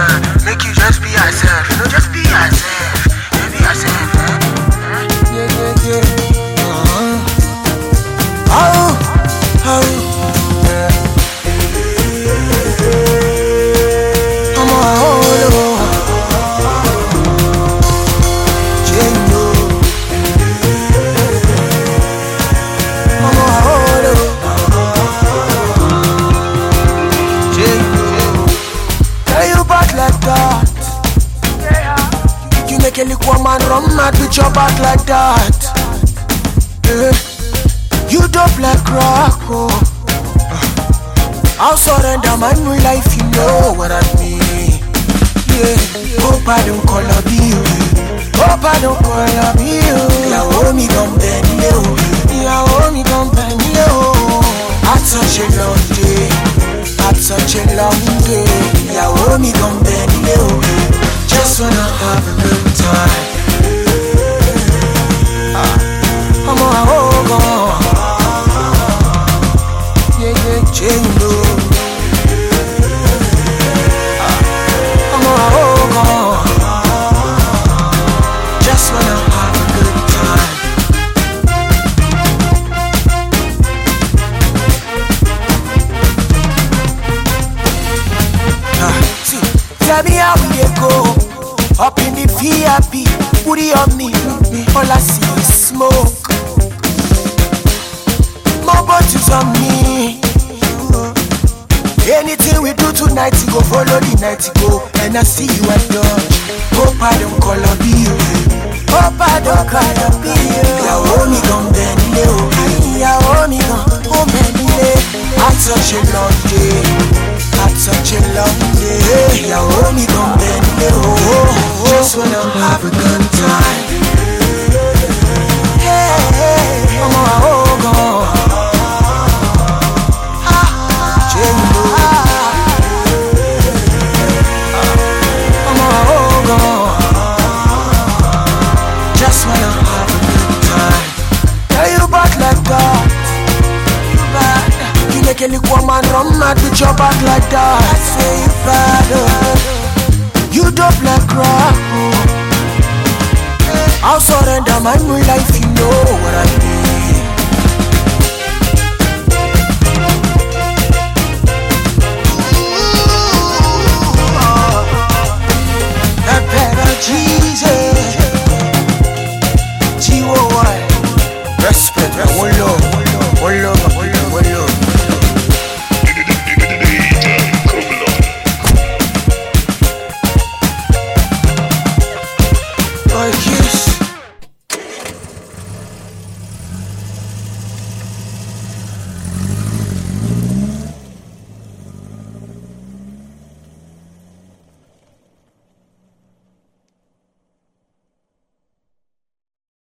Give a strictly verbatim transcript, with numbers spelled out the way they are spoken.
man. Make you just be yourself. You know, just be yourself. Just be yourself. Eh? Yeah, yeah, yeah. Uh-huh. Oh, oh, yeah. I'm a whole Jingo. I'm a whole Jingo. Tell you back like that. You make a little man run mad with your back like that. Yeah. You dope like rock, oh. I'll surrender my new life, you know what I mean. Yeah, hope I don't call up you. Hope I don't call up you. Yeah, hold me gon' bend you. Yeah, hold me gon' bend you. At such a long day, at such a long day. Yeah, hold me gon' bend you. Just wanna have a good time. I'm a hold on. Yeah, yeah, Jingo. I'm a hold on. Just wanna have a good time. Ah, see, tell me how we dey go. Up in the V I P, booty on me. All I see is smoke. More bottles on me. Anything we do tonight, you go follow the night you go. And I see you at Dodge. Hope I don't call up you. Hope I don't call up you. Yeah, hold me gon' bend you. Yeah, hold me gon' bend you. At such a long day, at such a long day. Yeah, hold me gon' bend you. Just wanna have a good time. Hey, I'm a hold on. Just wanna have a good time. Tell you back like that. You bad. You make a little man run mad with your back like that. I say you bad. Oh. You dope like rock. Oh. I'll surrender my new life. You know what I mean. That better Jesus. G O Y. Respect, one love, one love, one love, one love. Okay.